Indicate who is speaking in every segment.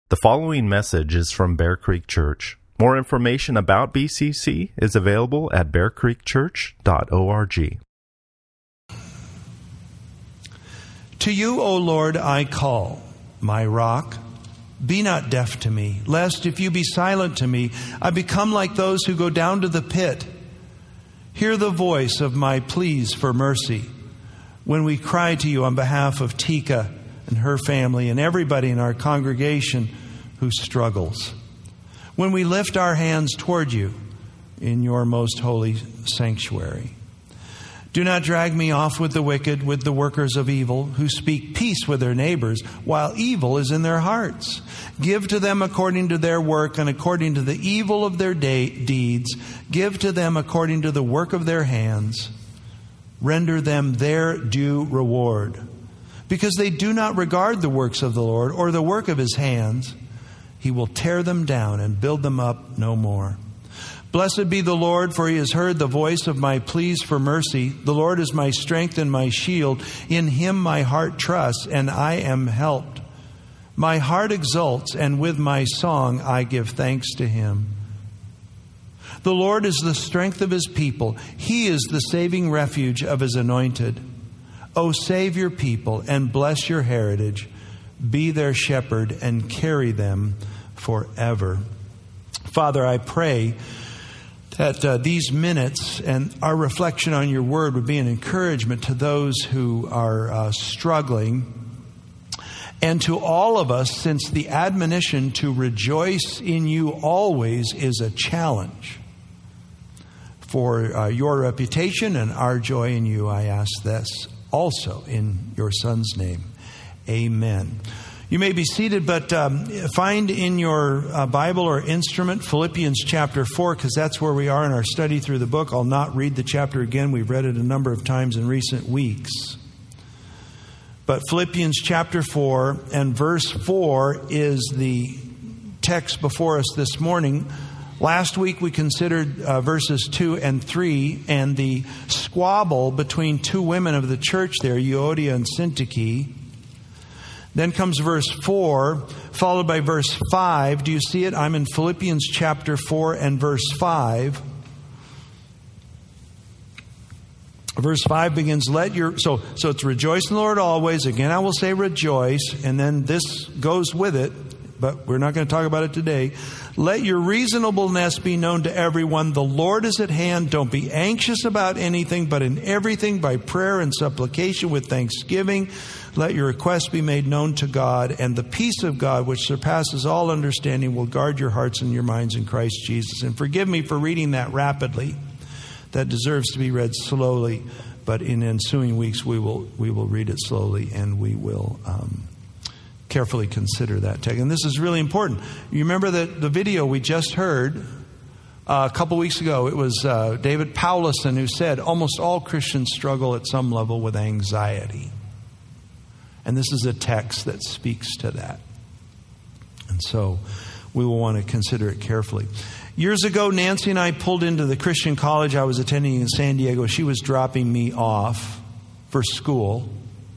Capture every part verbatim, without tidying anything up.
Speaker 1: The following message is from Bear Creek Church. More information about B C C is available at bear creek church dot org.
Speaker 2: To you, O Lord, I call, my rock. Be not deaf to me, lest if you be silent to me, I become like those who go down to the pit. Hear the voice of my pleas for mercy when we cry to you on behalf of Tika and her family and everybody in our congregation who struggles. When we lift our hands toward you in your most holy sanctuary. Do not drag me off with the wicked, with the workers of evil, who speak peace with their neighbors, while evil is in their hearts. Give to them according to their work and according to the evil of their day, deeds. Give to them according to the work of their hands. Render them their due reward. Because they do not regard the works of the Lord or the work of his hands, he will tear them down and build them up no more. Blessed be the Lord, for he has heard the voice of my pleas for mercy. The Lord is my strength and my shield. In him my heart trusts, and I am helped. My heart exults, and with my song I give thanks to him. The Lord is the strength of his people. He is the saving refuge of his anointed. O save your people and bless your heritage. Be their shepherd and carry them forever. Father, I pray that uh, these minutes and our reflection on your word would be an encouragement to those who are uh, struggling, and to all of us, since the admonition to rejoice in you always is a challenge. For uh, your reputation and our joy in you, I ask this also in your Son's name. Amen. You may be seated, but um, find in your uh, Bible or instrument Philippians chapter four, because that's where we are in our study through the book. I'll not read the chapter again. We've read it a number of times in recent weeks. But Philippians chapter four and verse four is the text before us this morning. Last week we considered uh, verses two and three and the squabble between two women of the church there, Euodia and Syntyche. Then comes verse four, followed by verse five. Do you see it? I'm in Philippians chapter four and verse five. Verse five begins, let your, so, so it's rejoice in the Lord always. Again, I will say rejoice. And then this goes with it, but we're not going to talk about it today. Let your reasonableness be known to everyone. The Lord is at hand. Don't be anxious about anything, but in everything by prayer and supplication with thanksgiving. Let your requests be made known to God, and the peace of God, which surpasses all understanding, will guard your hearts and your minds in Christ Jesus. And forgive me for reading that rapidly. That deserves to be read slowly, but in ensuing weeks we will we will read it slowly, and we will um, carefully consider that text. And this is really important. You remember that the video we just heard uh, a couple weeks ago? It was uh, David Powlison who said almost all Christians struggle at some level with anxiety. And this is a text that speaks to that. And so we will want to consider it carefully. Years ago, Nancy and I pulled into the Christian college I was attending in San Diego. She was dropping me off for school.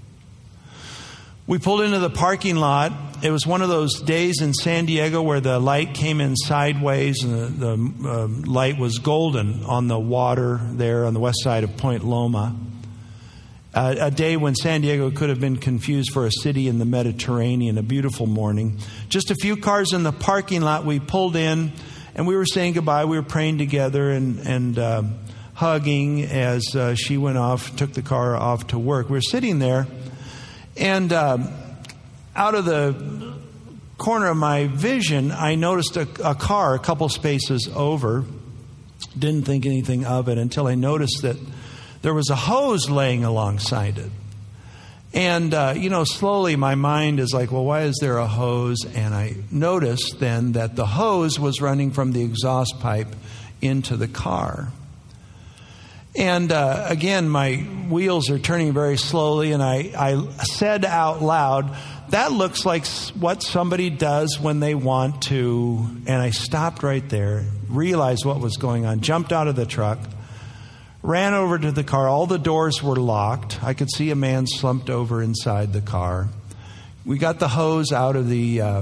Speaker 2: We pulled into the parking lot. It was one of those days in San Diego where the light came in sideways and the, the uh, light was golden on the water there on the west side of Point Loma. Uh, a day when San Diego could have been confused for a city in the Mediterranean, a beautiful morning. Just a few cars in the parking lot. We pulled in and we were saying goodbye. We were praying together and, and uh, hugging as uh, she went off, took the car off to work. We were sitting there, and uh, out of the corner of my vision, I noticed a, a car a couple spaces over. Didn't think anything of it until I noticed that there was a hose laying alongside it. And, uh, you know, slowly my mind is like, well, why is there a hose? And I noticed then that the hose was running from the exhaust pipe into the car. And uh, again, my wheels are turning very slowly, and I, I said out loud, that looks like what somebody does when they want to. And I stopped right there, realized what was going on, jumped out of the truck, ran over to the car. All the doors were locked. I could see a man slumped over inside the car. We got the hose out of the um,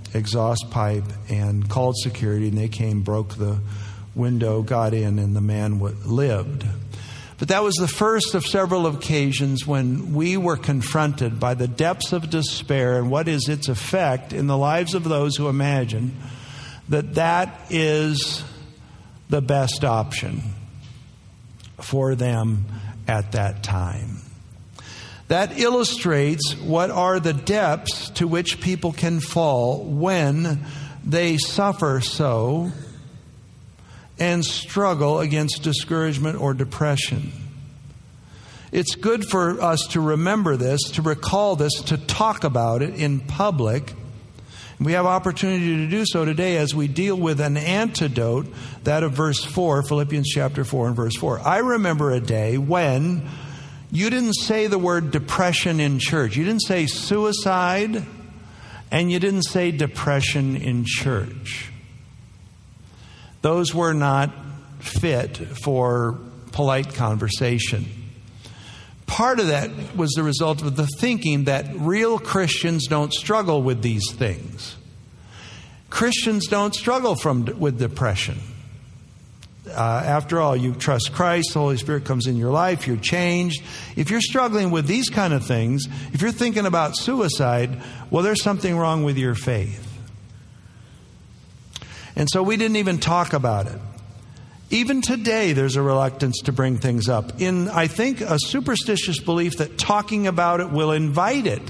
Speaker 2: exhaust pipe and called security, and they came, broke the window, got in, and the man w- lived. But that was the first of several occasions when we were confronted by the depths of despair and what is its effect in the lives of those who imagine that that is the best option for them at that time. That illustrates what are the depths to which people can fall when they suffer so and struggle against discouragement or depression. It's good for us to remember this, to recall this, to talk about it in public. We have opportunity to do so today as we deal with an antidote, that of verse four, Philippians chapter four and verse four. I remember a day when you didn't say the word depression in church. You didn't say suicide, and you didn't say depression in church. Those were not fit for polite conversation. Part of that was the result of the thinking that real Christians don't struggle with these things. Christians don't struggle from with depression. Uh, after all, you trust Christ, the Holy Spirit comes in your life, you're changed. If you're struggling with these kind of things, if you're thinking about suicide, well, there's something wrong with your faith. And so we didn't even talk about it. Even today, there's a reluctance to bring things up. In, I think, a superstitious belief that talking about it will invite it.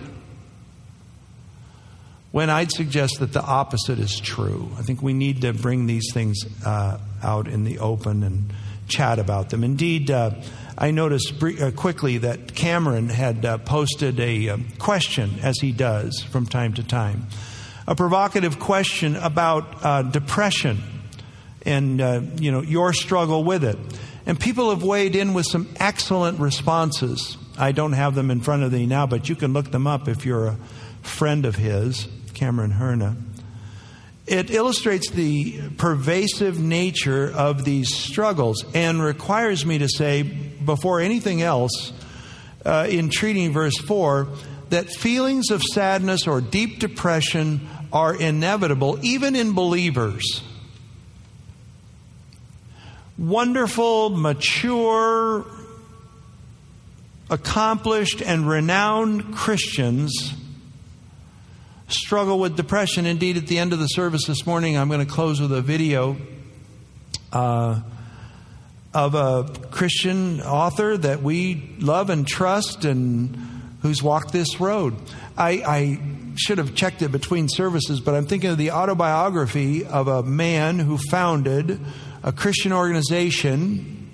Speaker 2: When I'd suggest that the opposite is true. I think we need to bring these things uh, out in the open and chat about them. Indeed, uh, I noticed bre- uh, quickly that Cameron had uh, posted a uh, question, as he does from time to time. A provocative question about uh, depression. And, uh, you know, your struggle with it. And people have weighed in with some excellent responses. I don't have them in front of me now, but you can look them up if you're a friend of his, Cameron Herna. It illustrates the pervasive nature of these struggles and requires me to say, before anything else, uh, in treating verse four, that feelings of sadness or deep depression are inevitable, even in believers. Wonderful, mature, accomplished, and renowned Christians struggle with depression. Indeed, at the end of the service this morning, I'm going to close with a video uh, of a Christian author that we love and trust and who's walked this road. I, I should have checked it between services, but I'm thinking of the autobiography of a man who founded a Christian organization,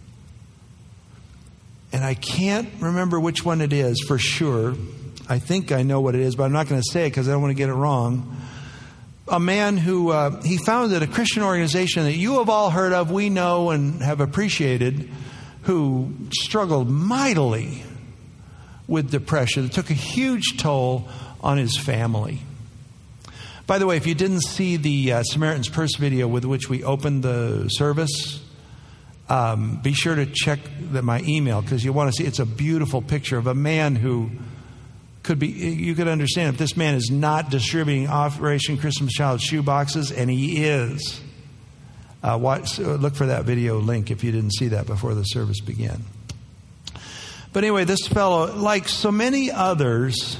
Speaker 2: and I can't remember which one it is for sure. I think I know what it is, but I'm not going to say it because I don't want to get it wrong. A man who, uh, he founded a Christian organization that you have all heard of, we know and have appreciated, who struggled mightily with depression. It took a huge toll on his family. By the way, if you didn't see the uh, Samaritan's Purse video with which we opened the service, um, be sure to check the, my email, because you want to see. It's a beautiful picture of a man who could be. You could understand if this man is not distributing Operation Christmas Child shoe boxes, and he is. Uh, watch, look for that video link if you didn't see that before the service began. But anyway, this fellow, like so many others.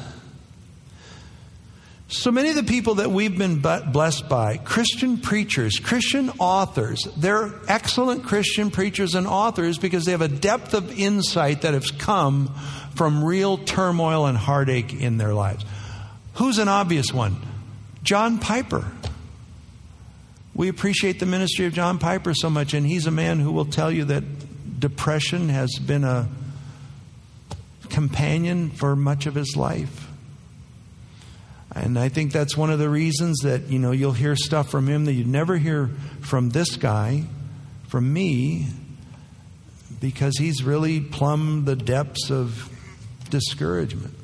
Speaker 2: So many of the people that we've been blessed by, Christian preachers, Christian authors, they're excellent Christian preachers and authors because they have a depth of insight that has come from real turmoil and heartache in their lives. Who's an obvious one? John Piper. We appreciate the ministry of John Piper so much, and he's a man who will tell you that depression has been a companion for much of his life. And I think that's one of the reasons that, you know, you'll hear stuff from him that you'd never hear from this guy, from me, because he's really plumbed the depths of discouragement.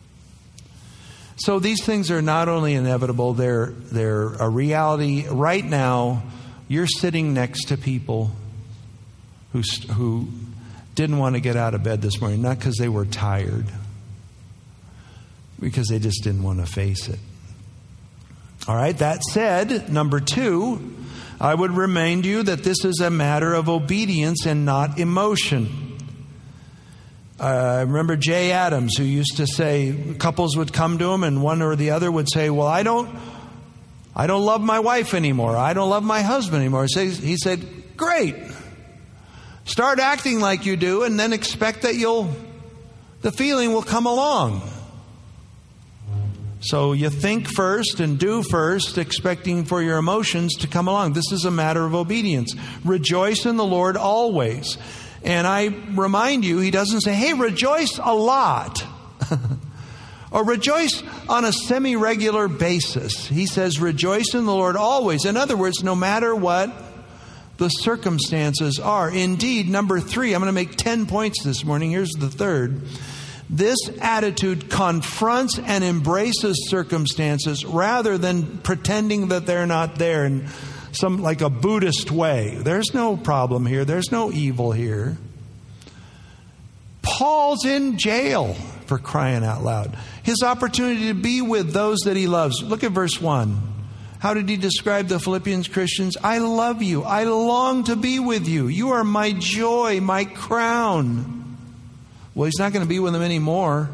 Speaker 2: So these things are not only inevitable, they're they're a reality. Right now, you're sitting next to people who who didn't want to get out of bed this morning, not because they were tired, because they just didn't want to face it. All right, that said, number two, I would remind you that this is a matter of obedience and not emotion. Uh, I remember Jay Adams, who used to say, couples would come to him and one or the other would say, well, I don't, I don't love my wife anymore. I don't love my husband anymore. So he said, great. Start acting like you do and then expect that you'll, the feeling will come along. So you think first and do first, expecting for your emotions to come along. This is a matter of obedience. Rejoice in the Lord always. And I remind you, he doesn't say, hey, rejoice a lot. Or rejoice on a semi-regular basis. He says, rejoice in the Lord always. In other words, no matter what the circumstances are. Indeed, number three, I'm going to make ten points this morning. Here's the third. This attitude confronts and embraces circumstances rather than pretending that they're not there in some like a Buddhist way. There's no problem here. There's no evil here. Paul's in jail, for crying out loud. His opportunity to be with those that he loves. Look at verse one. How did he describe the Philippians Christians? I love you. I long to be with you. You are my joy, my crown. Well, he's not going to be with them anymore.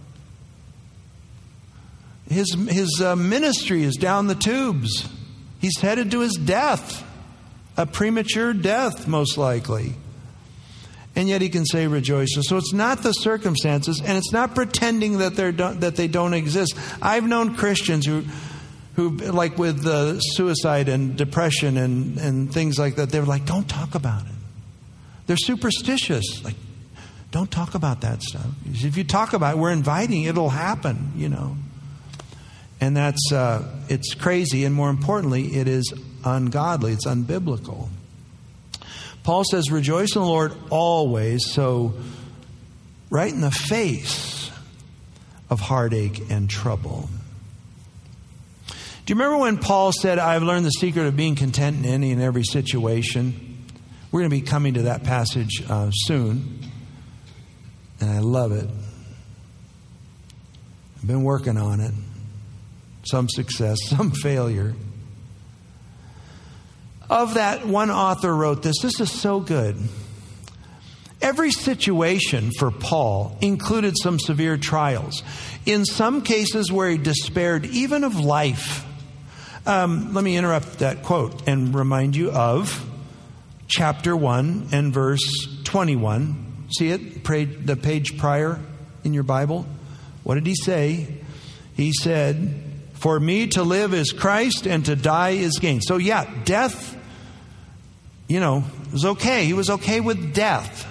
Speaker 2: His, his uh, ministry is down the tubes. He's headed to his death. A premature death, most likely. And yet he can say rejoice. So it's not the circumstances, and it's not pretending that they're that they don't exist. I've known Christians who, who like with uh, suicide and depression and, and things like that, they're like, don't talk about it. They're superstitious. Like, don't talk about that stuff. If you talk about it, we're inviting, it'll happen, you know. And that's, uh, it's crazy. And more importantly, it is ungodly. It's unbiblical. Paul says, rejoice in the Lord always. So right in the face of heartache and trouble. Do you remember when Paul said, I've learned the secret of being content in any and every situation? We're going to be coming to that passage uh, soon. And I love it. I've been working on it. Some success, some failure. Of that, one author wrote this. This is so good. Every situation for Paul included some severe trials. In some cases where he despaired even of life. Um, let me interrupt that quote and remind you of chapter one and verse twenty-one. See it? The page prior in your Bible. What did he say? He said, for me to live is Christ and to die is gain. So yeah, death, you know, was okay. He was okay with death.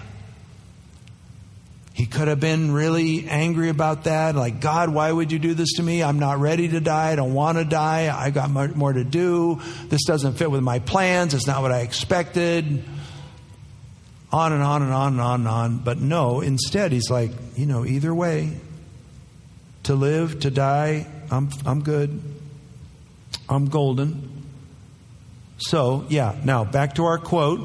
Speaker 2: He could have been really angry about that. Like, God, why would you do this to me? I'm not ready to die. I don't want to die. I got more to do. This doesn't fit with my plans. It's not what I expected. On and on and on and on and on. But no, instead, he's like, you know, either way, to live, to die, I'm I'm good. I'm golden. So, yeah, now back to our quote.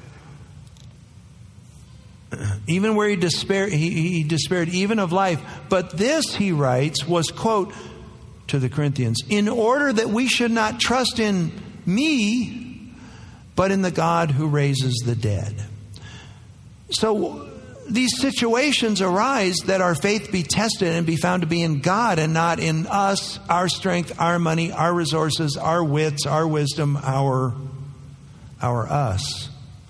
Speaker 2: Even where he despaired, he, he despaired even of life. But this, he writes, was, quote, to the Corinthians, in order that we should not trust in me, but in the God who raises the dead. So these situations arise that our faith be tested and be found to be in God and not in us, our strength, our money, our resources, our wits, our wisdom, our, our us.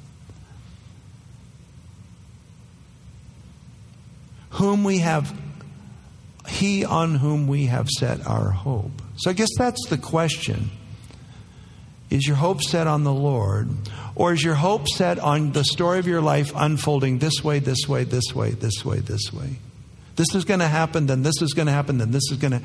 Speaker 2: Whom we have, he on whom we have set our hope. So I guess that's the question. Is your hope set on the Lord? Or is your hope set on the story of your life unfolding this way, this way, this way, this way, this way? This is going to happen, then this is going to happen, then this is going to...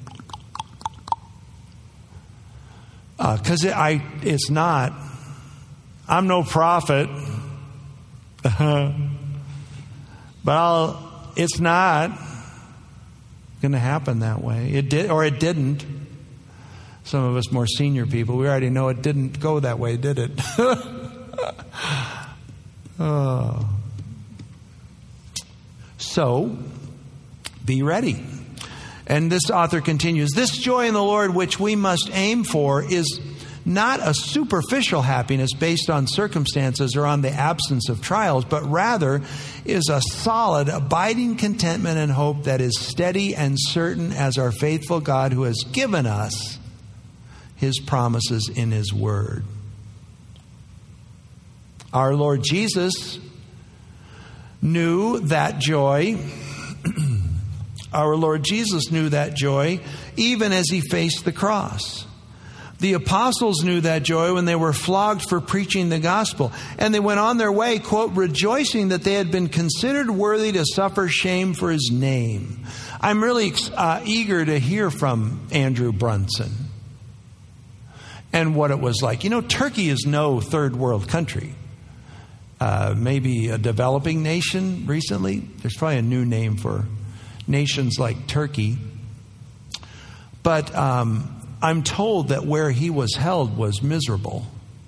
Speaker 2: Because uh, it, I, it's not. I'm no prophet. but I'll, it's not going to happen that way. It did, or it didn't. Some of us more senior people, we already know it didn't go that way, did it? oh. So, be ready. And this author continues, this joy in the Lord which we must aim for is not a superficial happiness based on circumstances or on the absence of trials, but rather is a solid, abiding contentment and hope that is steady and certain as our faithful God who has given us His promises in His Word. Our Lord Jesus knew that joy. Our Lord Jesus knew that joy even as He faced the cross. The apostles knew that joy when they were flogged for preaching the gospel. And they went on their way, quote, rejoicing that they had been considered worthy to suffer shame for His name. I'm really uh, eager to hear from Andrew Brunson and what it was like. You know, Turkey is no third world country. Uh, maybe a developing nation recently. There's probably a new name for nations like Turkey. But um, I'm told that where he was held was miserable.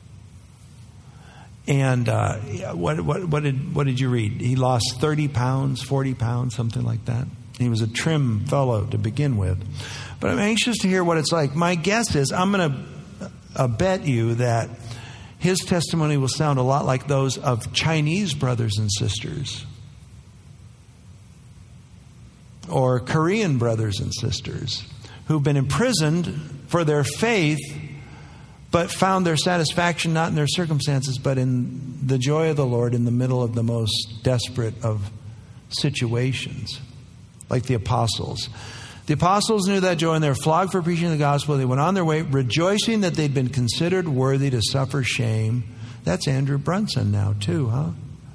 Speaker 2: And uh, what, what, what, did, what did you read? He lost thirty pounds, forty pounds, something like that. He was a trim fellow to begin with. But I'm anxious to hear what it's like. My guess is, I'm going to uh, bet you that his testimony will sound a lot like those of Chinese brothers and sisters, or Korean brothers and sisters who've been imprisoned for their faith, but found their satisfaction not in their circumstances, but in the joy of the Lord in the middle of the most desperate of situations, like the apostles. The apostles knew that joy, and they were flogged for preaching the gospel. They went on their way, rejoicing that they'd been considered worthy to suffer shame. That's Andrew Brunson now, too, huh?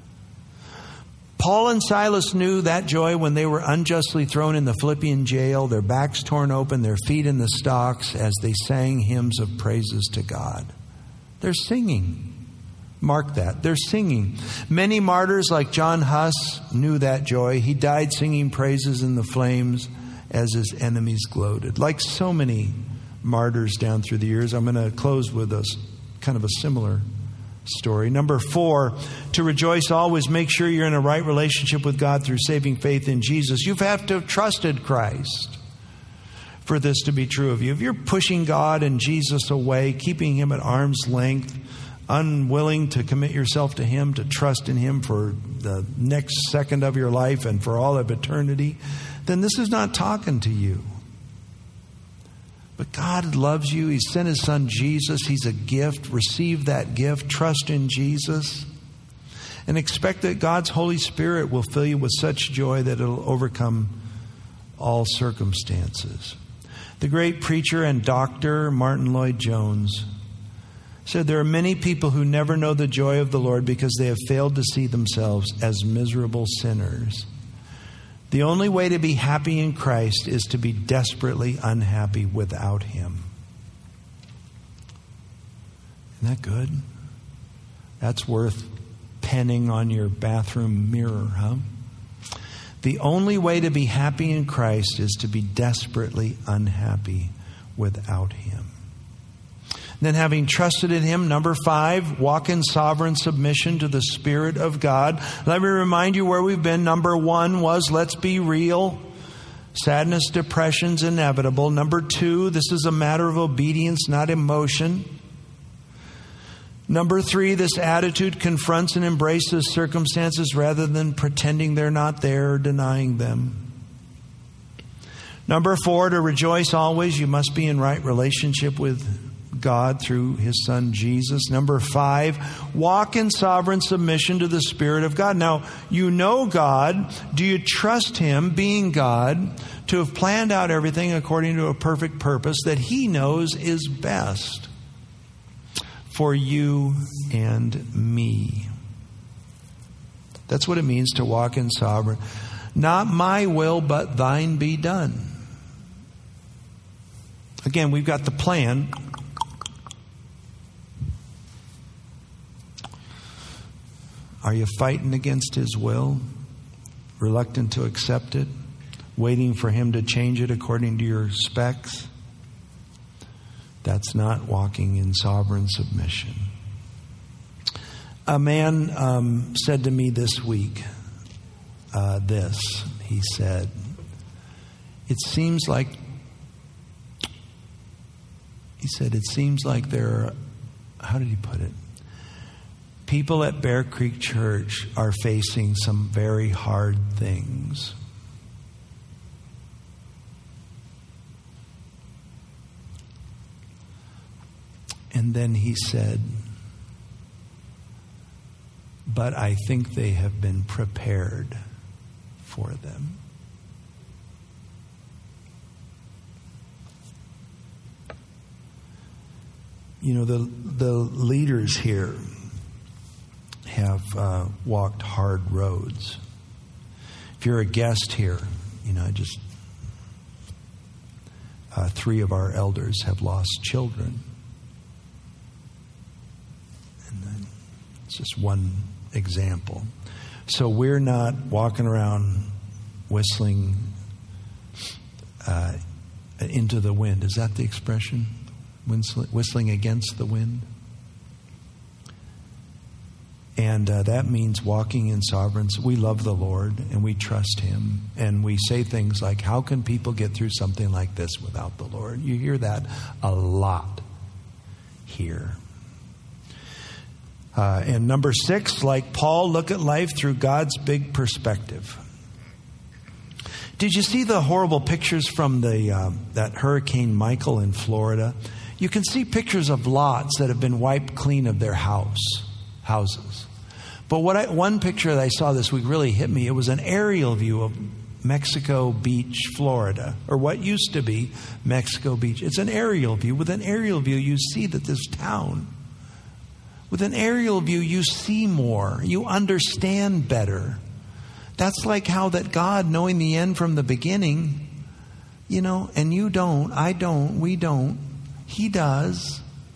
Speaker 2: Paul and Silas knew that joy when they were unjustly thrown in the Philippian jail, their backs torn open, their feet in the stocks, as they sang hymns of praises to God. They're singing. Mark that. They're singing. Many martyrs like John Huss knew that joy. He died singing praises in the flames as his enemies gloated. Like so many martyrs down through the years. I'm going to close with a kind of a similar story. Number four, to rejoice always, make sure you're in a right relationship with God through saving faith in Jesus. You have to have trusted Christ for this to be true of you. If you're pushing God and Jesus away, keeping Him at arm's length, unwilling to commit yourself to Him, to trust in Him for the next second of your life and for all of eternity, then this is not talking to you. But God loves you. He sent His Son Jesus. He's a gift. Receive that gift. Trust in Jesus. And expect that God's Holy Spirit will fill you with such joy that it'll overcome all circumstances. The great preacher and doctor Martin Lloyd-Jones said there are many people who never know the joy of the Lord because they have failed to see themselves as miserable sinners. The only way to be happy in Christ is to be desperately unhappy without Him. Isn't that good? That's worth penning on your bathroom mirror, huh? The only way to be happy in Christ is to be desperately unhappy without Him. Then, having trusted in Him, number five, walk in sovereign submission to the Spirit of God. Let me remind you where we've been. Number one was, let's be real. Sadness, depression's inevitable. Number two, this is a matter of obedience, not emotion. Number three, this attitude confronts and embraces circumstances rather than pretending they're not there or denying them. Number four, to rejoice always, you must be in right relationship with God through His Son Jesus. Number five, walk in sovereign submission to the Spirit of God. Now, you know God. Do you trust Him, being God, to have planned out everything according to a perfect purpose that He knows is best for you and me? That's what it means to walk in sovereign. Not my will, but thine be done. Again, we've got the plan. Are you fighting against His will? Reluctant to accept it? Waiting for Him to change it according to your specs? That's not walking in sovereign submission. A man um, said to me this week, uh, this, he said, it seems like, he said, it seems like there are, how did he put it? People at Bear Creek Church are facing some very hard things. And then he said, but I think they have been prepared for them. You know, the the leaders here have uh, walked hard roads. If you're a guest here, you know, I just uh, three of our elders have lost children, and then it's just one example. So we're not walking around whistling uh, into the wind. Is that the expression? Whistling against the wind. And uh, that means walking in sovereignty. We love the Lord and we trust Him. And we say things like, how can people get through something like this without the Lord? You hear that a lot here. Uh, and number six, like Paul, look at life through God's big perspective. Did you see the horrible pictures from the uh, that Hurricane Michael in Florida? You can see pictures of lots that have been wiped clean of their house, houses. But what I, one picture that I saw this week really hit me. It was an aerial view of Mexico Beach, Florida, or what used to be Mexico Beach. It's an aerial view. With an aerial view, you see that this town, with an aerial view, you see more. You understand better. That's like how that God, knowing the end from the beginning, you know, and you don't, I don't, we don't. He does.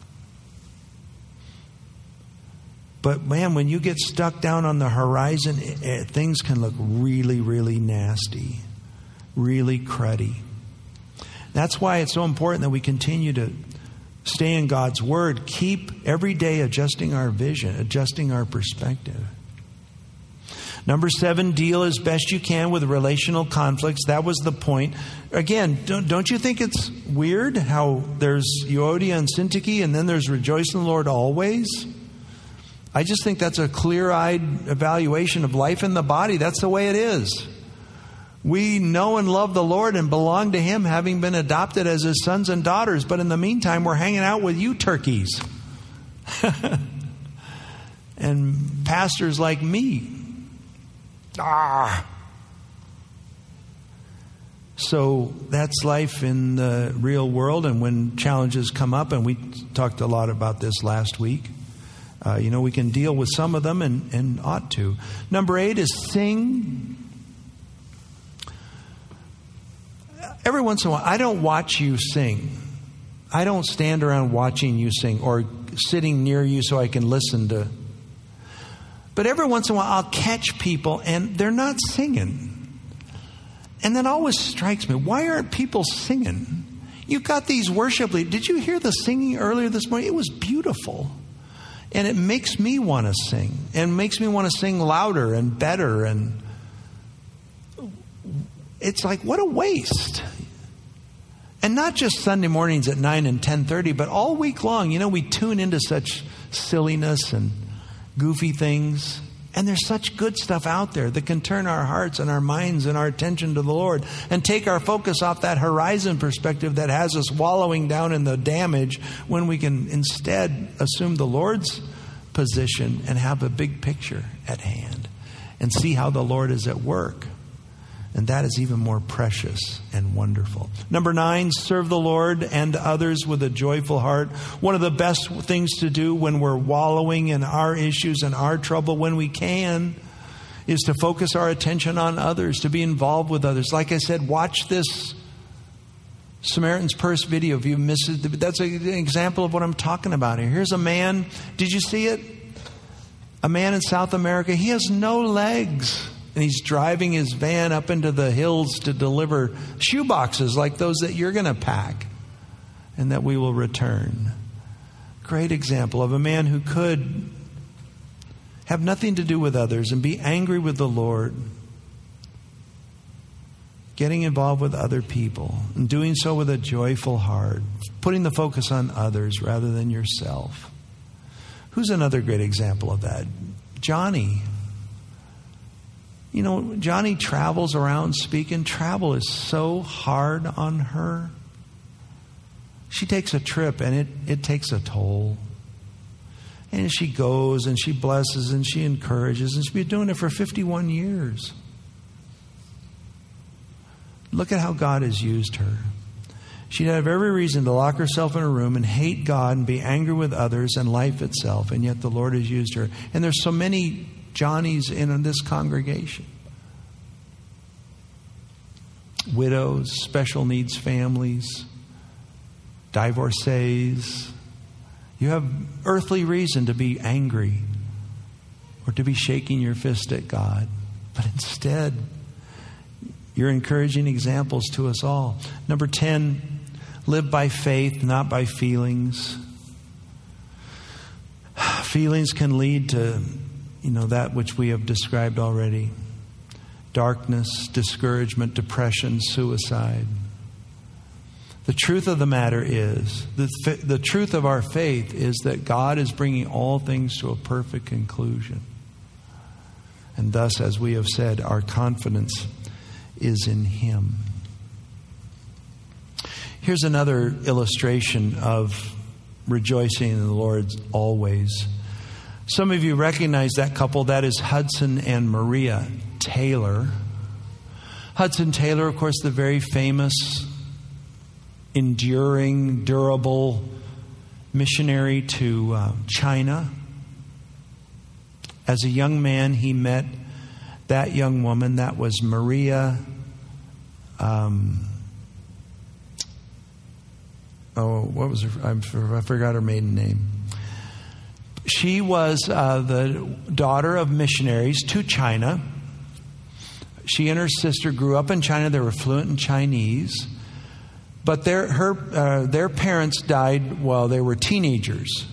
Speaker 2: But man, when you get stuck down on the horizon, it, it, things can look really, really nasty, really cruddy. That's why it's so important that we continue to stay in God's Word. Keep every day adjusting our vision, adjusting our perspective. Number seven, deal as best you can with relational conflicts. That was the point. Again, don't, don't you think it's weird how there's Euodia and Syntyche and then there's rejoice in the Lord always? I just think that's a clear-eyed evaluation of life in the body. That's the way it is. We know and love the Lord and belong to Him, having been adopted as His sons and daughters. But in the meantime, we're hanging out with you turkeys. And pastors like me. Ah. So that's life in the real world. And when challenges come up, and we talked a lot about this last week, uh, you know, we can deal with some of them and, and ought to. Number eight is sing. Every once in a while, I don't watch you sing. I don't stand around watching you sing or sitting near you so I can listen to. But every once in a while, I'll catch people and they're not singing. And that always strikes me. Why aren't people singing? You've got these worship leaders. Did you hear the singing earlier this morning? It was beautiful. And it makes me want to sing. And makes me want to sing louder and better. And it's like, what a waste. And not just Sunday mornings at nine and ten thirty, but all week long. You know, we tune into such silliness and goofy things. And there's such good stuff out there that can turn our hearts and our minds and our attention to the Lord and take our focus off that horizon perspective that has us wallowing down in the damage, when we can instead assume the Lord's position and have a big picture at hand and see how the Lord is at work. And that is even more precious and wonderful. Number nine, serve the Lord and others with a joyful heart. One of the best things to do when we're wallowing in our issues and our trouble, when we can, is to focus our attention on others, to be involved with others. Like I said, watch this Samaritan's Purse video if you missed it. That's an example of what I'm talking about here. Here's a man. Did you see it? A man in South America. He has no legs. And he's driving his van up into the hills to deliver shoe boxes like those that you're going to pack and that we will return. Great example of a man who could have nothing to do with others and be angry with the Lord getting involved with other people and doing so with a joyful heart, putting the focus on others rather than yourself. Who's another great example of that? Johnny. You know, Johnny travels around speaking. Travel is so hard on her. She takes a trip and it, it takes a toll. And she goes and she blesses and she encourages, and she's been doing it for fifty-one years. Look at how God has used her. She'd have every reason to lock herself in a room and hate God and be angry with others and life itself, and yet the Lord has used her. And there's so many Johnnies in this congregation. Widows, special needs families, divorcees. You have earthly reason to be angry or to be shaking your fist at God. But instead, you're encouraging examples to us all. Number ten, live by faith, not by feelings. Feelings can lead to, you know, that which we have described already. Darkness, discouragement, depression, suicide. The truth of the matter is, the, the truth of our faith is that God is bringing all things to a perfect conclusion. And thus, as we have said, our confidence is in Him. Here's another illustration of rejoicing in the Lord always. Some of you recognize that couple. That is Hudson and Maria Taylor. Hudson Taylor, of course, the very famous, enduring, durable missionary to uh, China. As a young man, he met that young woman. That was Maria. Um, oh, what was her? I forgot her maiden name. She was uh, the daughter of missionaries to China. She and her sister grew up in China. They were fluent in Chinese. But their her uh, their parents died while they were teenagers.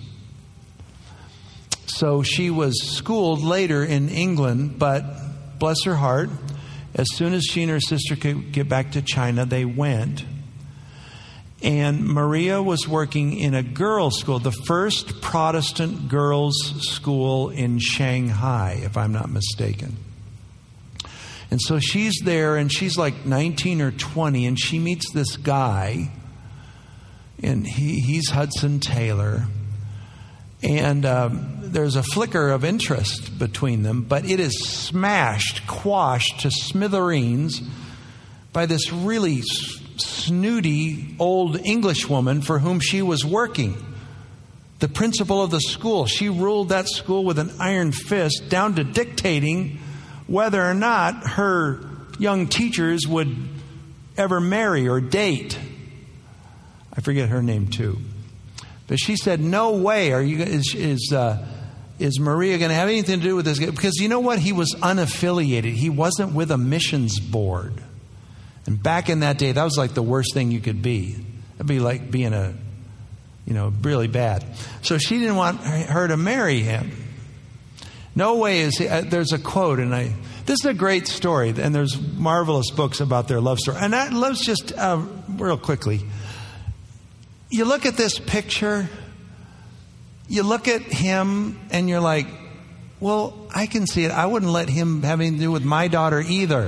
Speaker 2: So she was schooled later in England, but bless her heart, as soon as she and her sister could get back to China, they went. And Maria was working in a girls' school, the first Protestant girls' school in Shanghai, if I'm not mistaken. And so she's there, and she's like nineteen or twenty, and she meets this guy, and he, he's Hudson Taylor. And um, there's a flicker of interest between them, but it is smashed, quashed to smithereens by this really snooty old English woman for whom she was working. The principal of the school. She ruled that school with an iron fist, down to dictating whether or not her young teachers would ever marry or date. I forget her name too. But she said, no way are you is is, uh, is Maria going to have anything to do with this? Because you know what? He was unaffiliated. He wasn't with a missions board. And back in that day, that was like the worst thing you could be. It'd be like being a, you know, really bad. So she didn't want her to marry him. No way is he, uh, there's a quote, and I this is a great story, and there's marvelous books about their love story. And I, let's just uh, real quickly. You look at this picture, you look at him, and you're like, well, I can see it. I wouldn't let him have anything to do with my daughter either.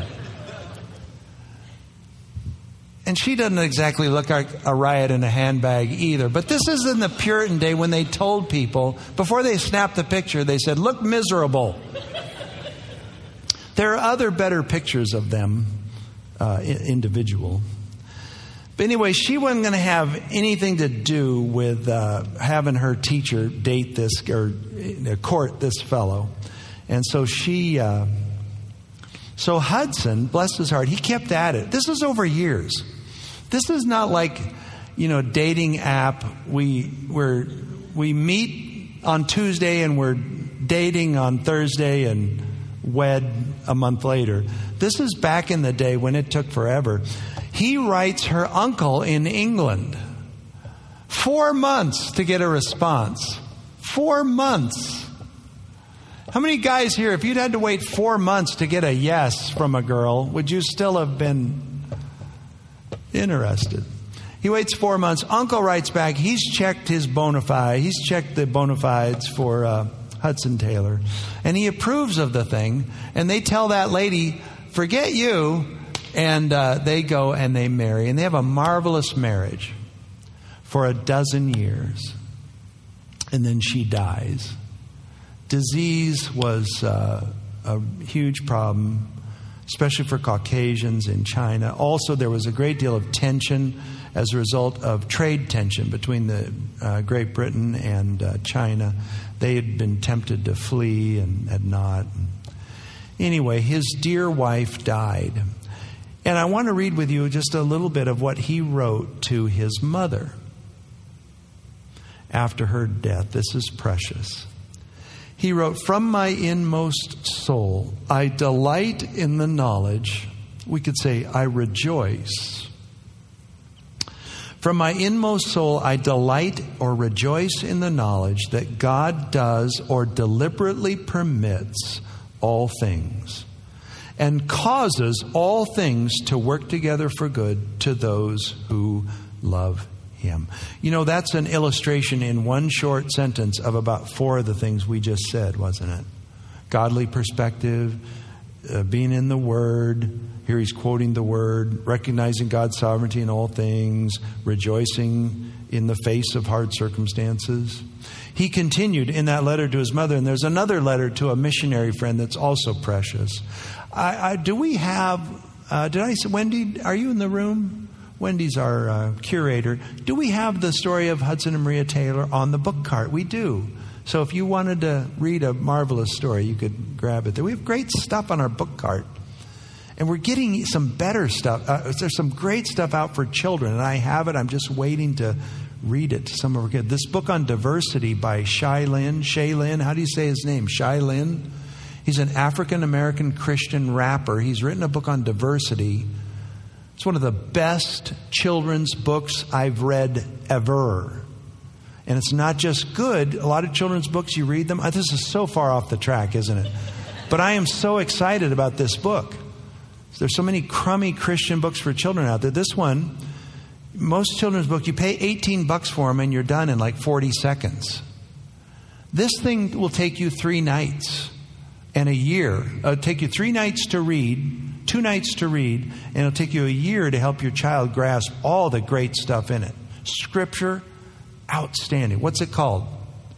Speaker 2: And she doesn't exactly look like a riot in a handbag either. But this is in the Puritan day when they told people, before they snapped the picture, they said, look miserable. There are other better pictures of them, uh, individual. But anyway, she wasn't going to have anything to do with uh, having her teacher date this or uh, court this fellow. And so she, uh, so Hudson, bless his heart, he kept at it. This was over years. This is not like, you know, dating app. We we're, we meet on Tuesday and we're dating on Thursday and wed a month later. This is back in the day when it took forever. He writes her uncle in England. Four months to get a response. Four months. How many guys here, if you'd had to wait four months to get a yes from a girl, would you still have been Interested. He waits four months. Uncle writes back. He's checked his bona fide. He's checked the bona fides for uh, Hudson Taylor. And he approves of the thing. And they tell that lady, forget you. And uh, they go and they marry. And they have a marvelous marriage for a dozen years. And then she dies. Disease was uh, a huge problem, especially for Caucasians in China. Also, there was a great deal of tension as a result of trade tension between the uh, Great Britain and uh, China. They had been tempted to flee and had not. Anyway, his dear wife died. And I want to read with you just a little bit of what he wrote to his mother after her death. This is precious. He wrote, "From my inmost soul, I delight in the knowledge," we could say, I rejoice. From my inmost soul, I delight or rejoice in the knowledge that God does or deliberately permits all things and causes all things to work together for good to those who love Him. You know, that's an illustration in one short sentence of about four of the things we just said, wasn't it? Godly perspective, uh, being in the Word. Here he's quoting the Word, recognizing God's sovereignty in all things, rejoicing in the face of hard circumstances. He continued in that letter to his mother, and there's another letter to a missionary friend that's also precious. I, I, do we have, uh, did I say, Wendy, are you in the room? Wendy's our uh, curator. Do we have the story of Hudson and Maria Taylor on the book cart? We do. So if you wanted to read a marvelous story, you could grab it there. We have great stuff on our book cart. And we're getting some better stuff. Uh, there's some great stuff out for children. And I have it. I'm just waiting to read it to some of our kids. This book on diversity by Shai Linne. Shai Linne. How do you say his name? Shai Linne. He's an African-American Christian rapper. He's written a book on diversity. It's one of the best children's books I've read ever. And it's not just good. A lot of children's books, you read them. This is so far off the track, isn't it? But I am so excited about this book. There's so many crummy Christian books for children out there. This one, most children's books, you pay eighteen bucks for them and you're done in like forty seconds. This thing will take you three nights and a year. It'll take you three nights to read, two nights to read, and it'll take you a year to help your child grasp all the great stuff in it. Scripture, outstanding. What's it called?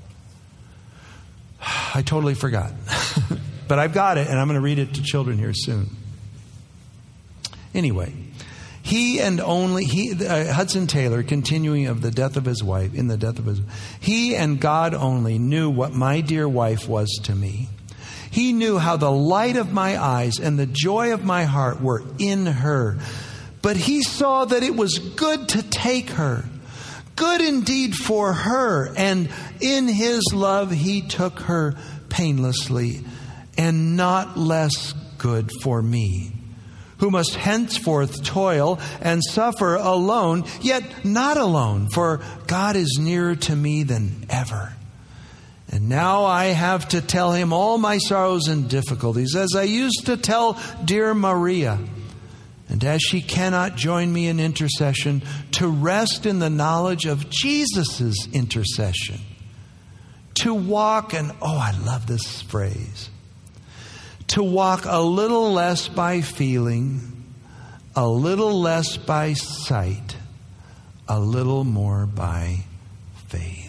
Speaker 2: I totally forgot. But I've got it, and I'm going to read it to children here soon. Anyway, he and only he uh, Hudson Taylor, continuing of the death of his wife, in the death of his, he and God only knew what my dear wife was to me. He knew how the light of my eyes and the joy of my heart were in her. But he saw that it was good to take her, good indeed for her, and in his love he took her painlessly, and not less good for me, who must henceforth toil and suffer alone, yet not alone, for God is nearer to me than ever. And now I have to tell him all my sorrows and difficulties, as I used to tell dear Maria. And as she cannot join me in intercession, to rest in the knowledge of Jesus' intercession. To walk, and oh, I love this phrase. To walk a little less by feeling, a little less by sight, a little more by faith.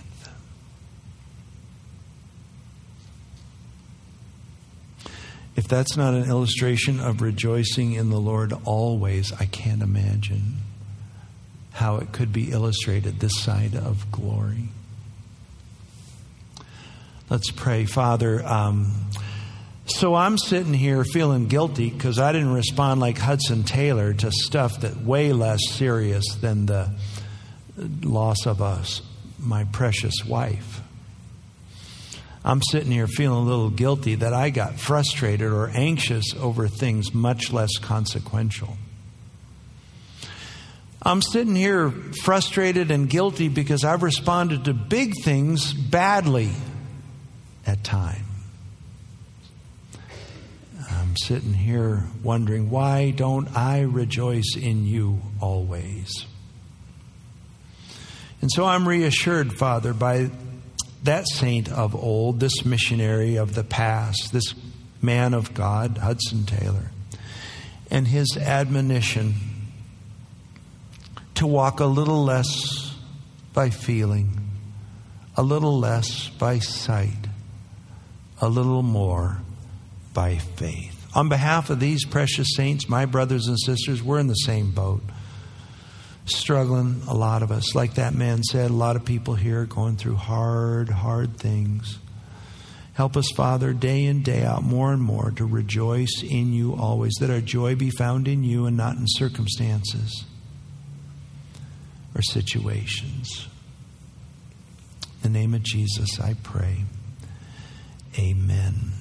Speaker 2: If that's not an illustration of rejoicing in the Lord always, I can't imagine how it could be illustrated this side of glory. Let's pray. Father, um, so I'm sitting here feeling guilty because I didn't respond like Hudson Taylor to stuff that's way less serious than the loss of us, my precious wife. I'm sitting here feeling a little guilty that I got frustrated or anxious over things much less consequential. I'm sitting here frustrated and guilty because I've responded to big things badly at times. Um, I'm sitting here wondering, why don't I rejoice in you always? And so I'm reassured, Father, by that saint of old, this missionary of the past, this man of God, Hudson Taylor, and his admonition to walk a little less by feeling, a little less by sight, a little more by faith. On behalf of these precious saints, my brothers and sisters, we're in the same boat. Struggling, a lot of us. Like that man said, a lot of people here going through hard, hard things. Help us, Father, day in, day out, more and more to rejoice in you always, that our joy be found in you and not in circumstances or situations. In the name of Jesus, I pray. Amen.